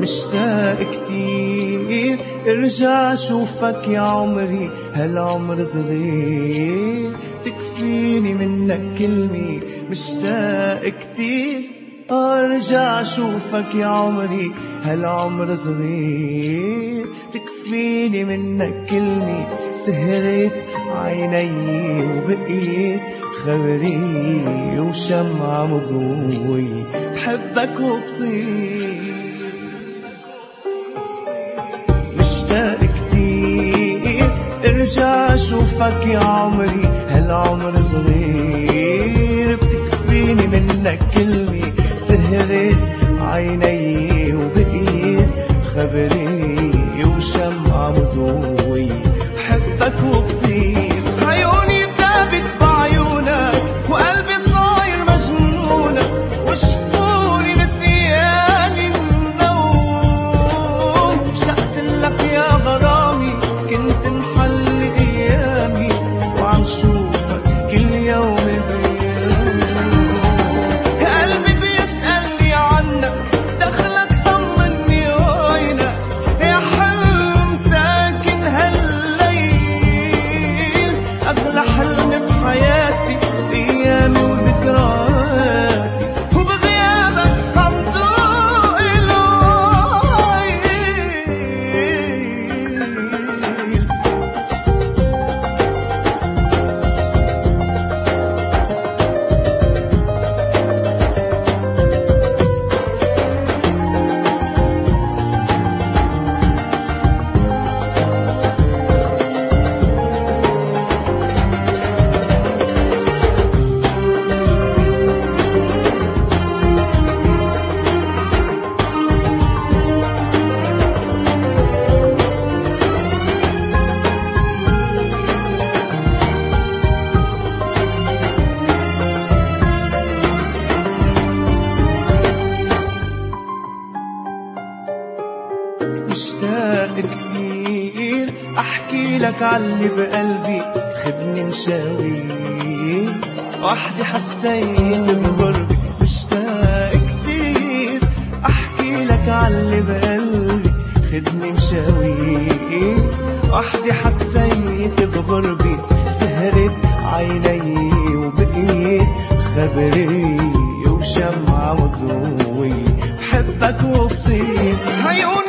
مشتاق كتير ارجع شوفك يا عمري، هالعمر صغير تكفيني منك كلمة. مشتاق كتير ارجع شوفك يا عمري، هالعمر صغير تكفيني منك كلمة. سهرت عيني وبقيت خبري وشمعة مضوي، بحبك وبطير. مشتاق كتير ارجع شوفك يا عمري، هالعمر صغير بتكفيني منك كلمة. سهرت عيني وبقيت خبري وشمعة مضوي، بحبك وبطير. عيوني ثابت بعيونك وقلبي صاير مجنونك، وشفوني نسياني النوم. اشتقت لك يا غرامي، كنت محل ايامي وعم شوفك كل يوم بيوم. قلبي بيسألني عنك، دخلك طمني وعينك، يا حلم ساكن هالليل. أغلى حلم بحياتي أيامي وذكرياتي، وبغيابك عم ضوء العين. مشتاق كتير احكي لك عاللي بقلبي، خدني مشاوير وحدي حسيت بغربي. مشتاق كتير احكي لك عاللي بقلبي، خدني مشاوير وحدي حسيت بغربي. سهرت عيني وبقيت خبري وشمعة مضوي، بحبك وبطير. عيوني